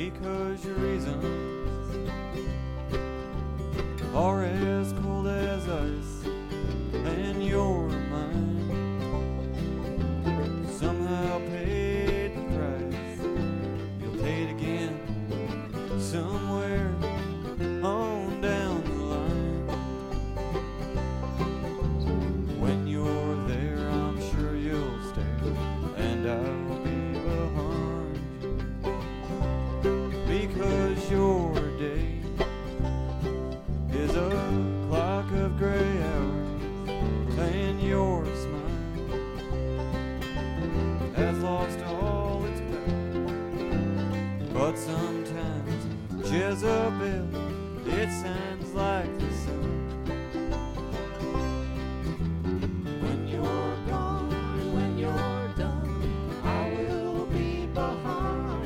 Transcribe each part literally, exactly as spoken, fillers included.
because your reasons are as cold as ice, and you're mine. Somehow paid the price. You'll pay it again somewhere on down the line. When you're there, I'm sure you'll stare, and I'll be behind you, because your day is a clock of gray hours, and your smile has lost all its power. But sometimes Jezebel, it sounds like the sun. When you're gone, when you're done, I will be behind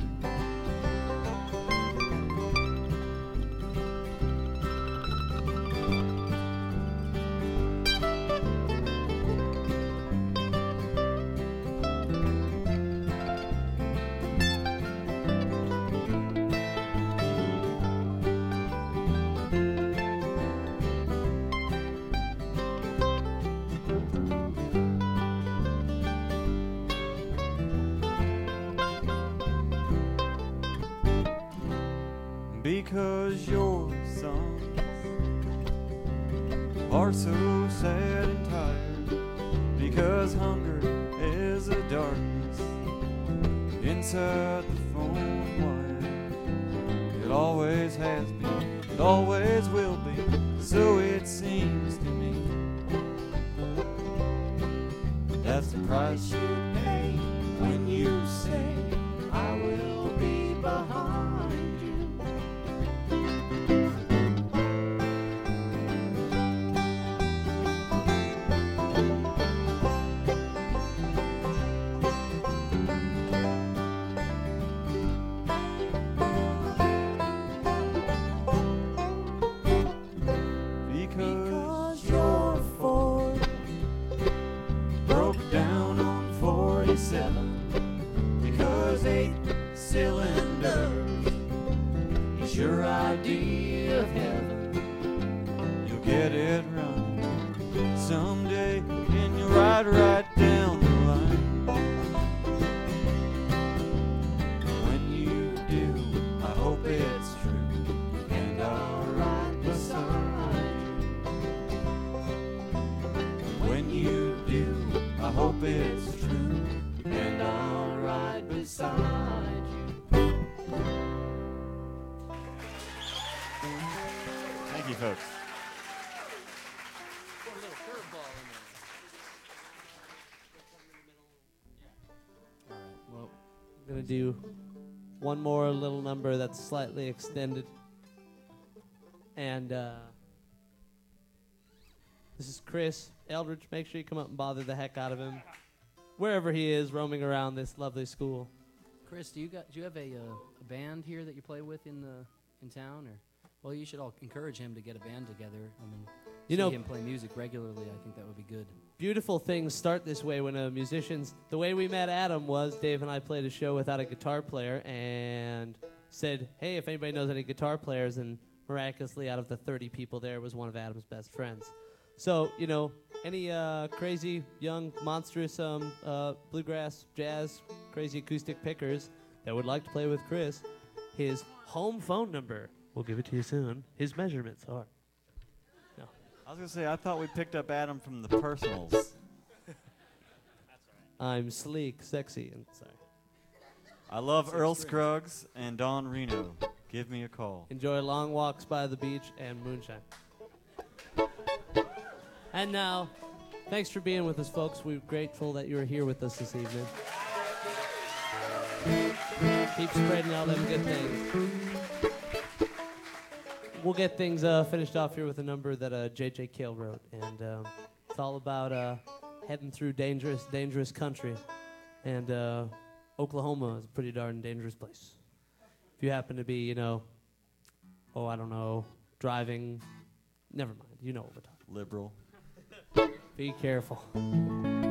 because your songs are so sad and tired, because hunger is a darkness inside the phone wire. It always has been, it always will be, so it seems to me. That's the price you pay when you say I will be behind. Because your Ford broke down on forty-seven, because eight cylinders is your idea of heaven. You'll get it right someday, and you'll ride right down the line. When you do, I hope it's true, and I'll ride beside you. When you do, I hope it's true, and I'll ride beside you. Thank you, folks. All right, well, I'm going to do one more little number that's slightly extended. And uh, this is Chris Eldridge. Make sure you come up and bother the heck out of him, wherever he is roaming around this lovely school. Chris, do you got do you have a, uh, a band here that you play with in the in town, or well, you should all encourage him to get a band together. I mean, You see know- him play music regularly. I think that would be good. Beautiful things start this way when a musician's... The way we met Adam was Dave and I played a show without a guitar player and said, hey, if anybody knows any guitar players, and miraculously out of the thirty people there was one of Adam's best friends. So, you know, any uh, crazy, young, monstrous um, uh, bluegrass, jazz, crazy acoustic pickers that would like to play with Chris, his home phone number, we'll give it to you soon, his measurements are... No. I was going to say, I thought we picked up Adam from the personals. I'm sleek, sexy, and sorry. I love Earl Scruggs and Don Reno. Give me a call. Enjoy long walks by the beach and moonshine. And now, thanks for being with us, folks. We're grateful that you're here with us this evening. Keep spreading all them good things. We'll get things uh, finished off here with a number that uh, J J Cale wrote. And um, it's all about uh, heading through dangerous, dangerous country. And uh, Oklahoma is a pretty darn dangerous place. If you happen to be, you know, oh, I don't know, driving, never mind, you know what we're talking. Liberal. Be careful.